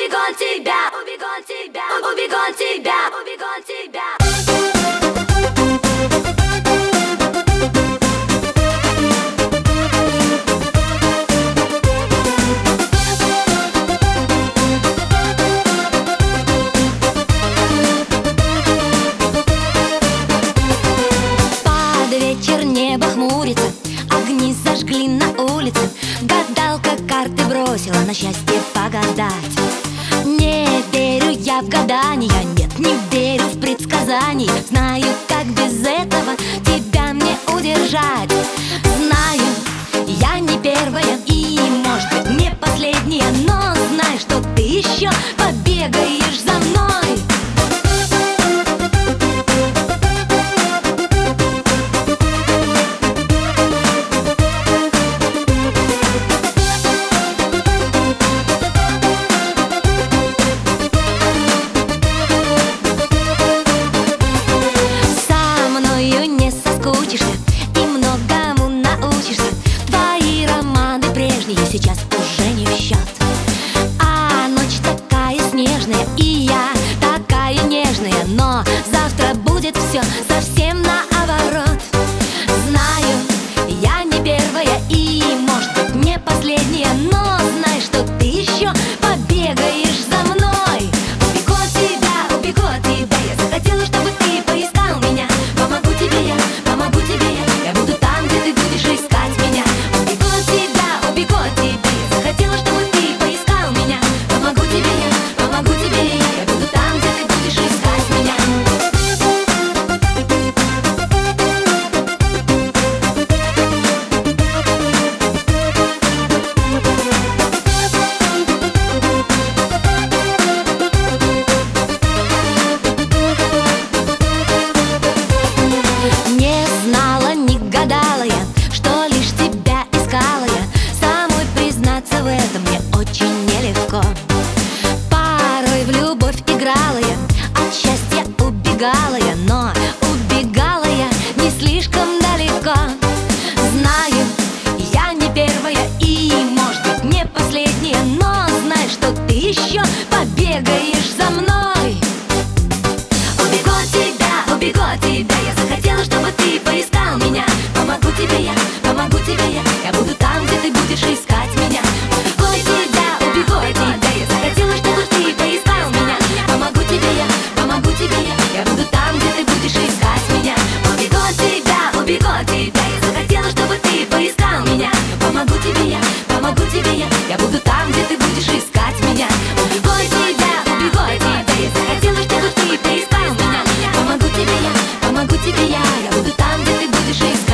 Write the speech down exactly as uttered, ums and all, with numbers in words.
убегу от тебя, убегу от тебя, убегу от тебя, убегу от тебя. Вечер, небо хмурится, огни зажгли на улице. Гадалка карты бросила на счастье погадать. Не верю я в гадания, нет, не верю в предсказаний. Знаю, как без этого тебя мне удержать. Знаю, я не первая и, может быть, не последняя, но знай, что ты еще побегаешь за мной. И многому научишься. Твои романы прежние сейчас уже не в счет. А ночь такая снежная, и я такая нежная, но завтра будет все совсем наоборот. Знаю, я не первая и, может быть, не последняя, но знай, что ты еще побегаешь за мной. Убегу от тебя, убегу от тебя. Я захотела, чтобы ты поискал меня. Помогу тебе я, помогу тебе я. Я буду там, где ты будешь искать меня. Убегу от тебя, убегу от тебя. Я захотела, чтобы ты поискал меня. Помогу тебе я, помогу тебе я. Я буду там, где ты будешь искать меня. Не знала, не гадала я, что лишь тебя искала я. Самой признаться в этом мне очень нелегко. Порой в любовь играла я, от счастья убегала я, но убегала я не слишком далеко. Знаю, я не первая и, может быть, не последняя, но знай, что ты еще побегаешь за мной. Убегу от тебя, убегу от тебя. Я захотела, чтобы ты поискал меня. Помогу тебе я, помогу тебе я. Я буду там, где ты будешь искать меня. Убегу от тебя, убегу от тебя. Я захотела, чтобы ты поискал меня. Помогу тебе я, помогу тебе я. Я буду там, где ты будешь искать меня. Убегу от тебя, убегу от тебя. Я захотела, чтобы ты поискал меня. Помогу тебе я, помогу тебе я. Я буду там, где ты будешь искать меня. Убегу от тебя, убегу от тебя. Я захотела, чтобы ты поискал меня. Помогу тебе я, помогу тебе я. Я буду там, где ты будешь искать.